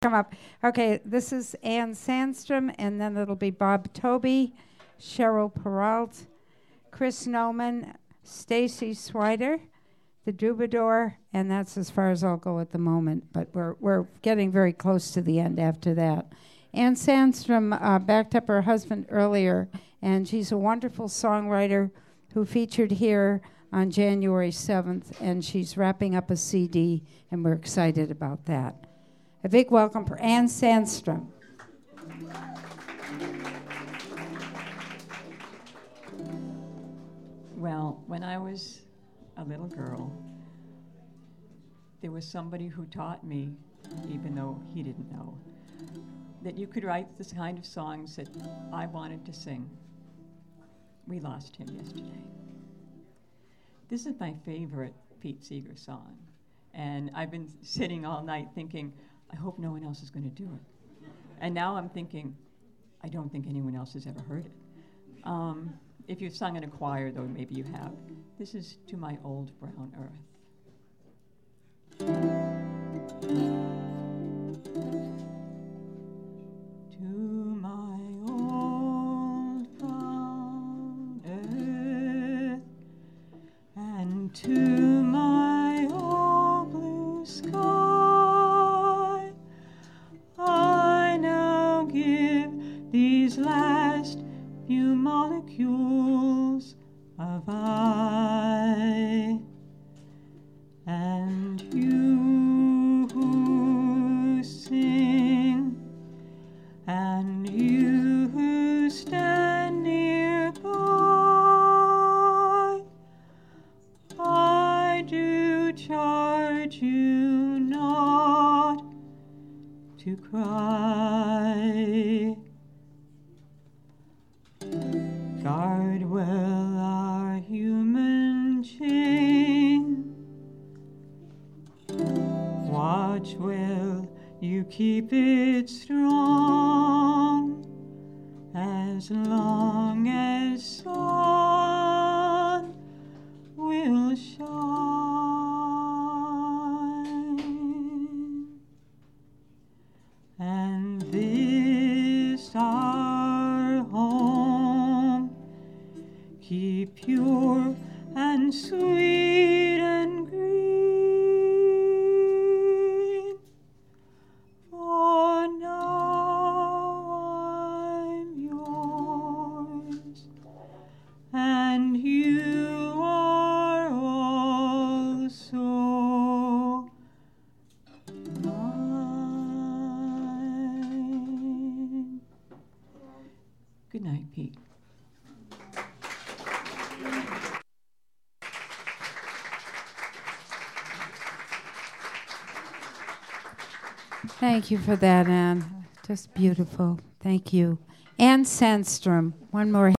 come up. Okay, this is Ann Sandstrom, and then it'll be Bob Toby, Cheryl Peralt, Chris Noman, Stacy Swider, the Troubadour, and that's as far as I'll go at the moment, but we're getting very close to the end after that. Ann Sandstrom backed up her husband earlier, and she's a wonderful songwriter who featured here on January 7th, and she's wrapping up a CD, and we're excited about that. A big welcome for Ann Sandstrom. Well, when I was a little girl, there was somebody who taught me, even though he didn't know, that you could write this kind of songs that I wanted to sing. We lost him yesterday. This is my favorite Pete Seeger song, and I've been sitting all night thinking, I hope no one else is going to do it. And now I'm thinking, I don't think anyone else has ever heard it. If you've sung in a choir, though, maybe you have. This is To My Old Brown Earth. To my old brown earth, and to my old blue sky, I now give these last few molecules of I. And you who sing, and you who stand nearby, I do charge you not to cry. Guard well our human chain. Watch well you keep it strong, as long as sun will shine. And this our home, keep pure and sweet and green. For now I'm yours, and you are also mine. Good night, Pete. Thank you for that, Ann. Just beautiful. Thank you. Ann Sandstrom. One more.